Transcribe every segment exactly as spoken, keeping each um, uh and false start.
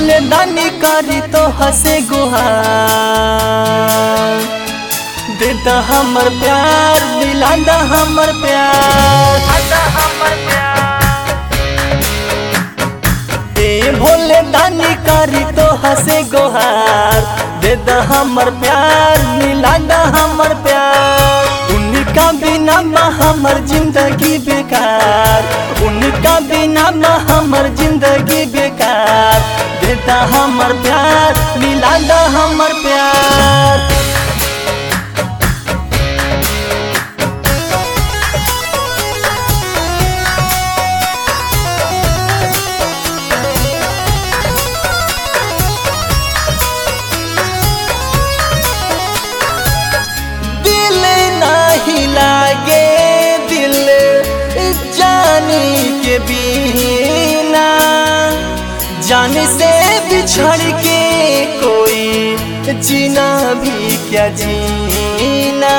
भोले दानी करी तो हंसे गुहार, दे दा हमर प्यार, मिला दा हमर प्यार। ए भोले दानी करी तो हंसे गुहार, दे दा हमर प्यार, मिला दा हमर प्यार। उनका बिना माँ हमर जिंदगी बेकार, उनका बिना माँ हमर जिंदगी बेकार। दे दा हमर प्यार, मिला दा हमर प्यार। लागे दिल जाने के बिना, जान से बिछड़ के कोई जीना भी क्या जीना।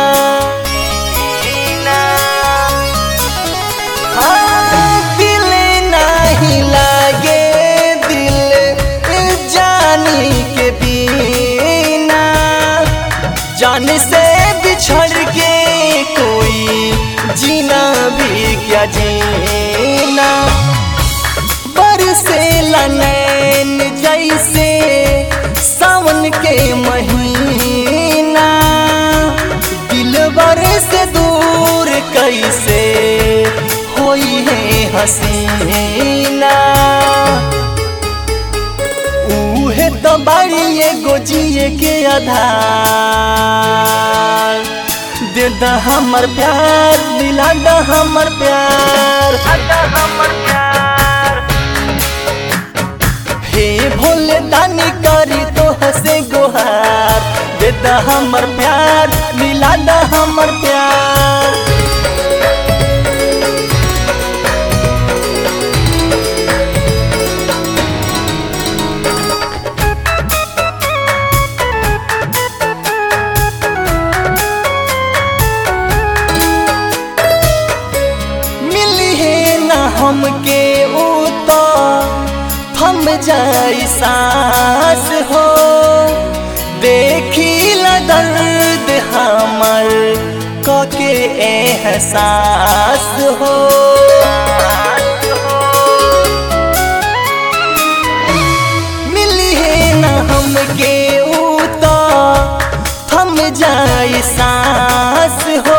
हाँ, दिल नहीं लागे दिल जाने के बिना, जान से बिछड़ के कोई जीना भी क्या जीना। बरसे नैन जैसे सावन के महीना, दिलबर से दूर कैसे होई है हसीना। उहे तो बारी एगो जिए के आधार, दे दा हमर प्यार, दिला दा हमर प्यार। हे भोले दानी करी तो हंसे गुहार, दे दा हमर प्यार, दिला दा हमर प्यार। हमके ऊ तो थम जाई सांस हो, देखी ला दर्द हमर कके एहसास हो। मिली है न हमके ऊ तो थम जाई सांस हो,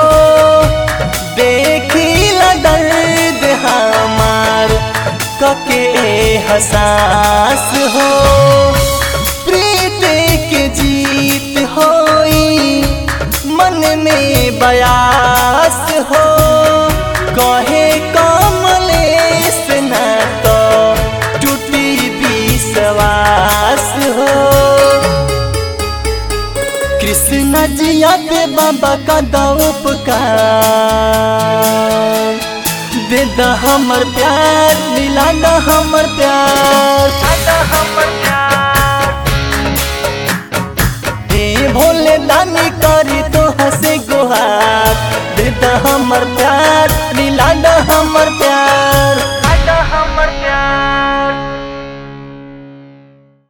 देखी ला दर्द हमार कके एहसास हो। प्रीत के जीत होई मन में बयास हो, कहे कमलेश न तो टूटी विश्वास हो। कृष्ण जिया पे बाबा का दो उपकार, दे दा हमर प्यार, मिला दा हमर प्यार।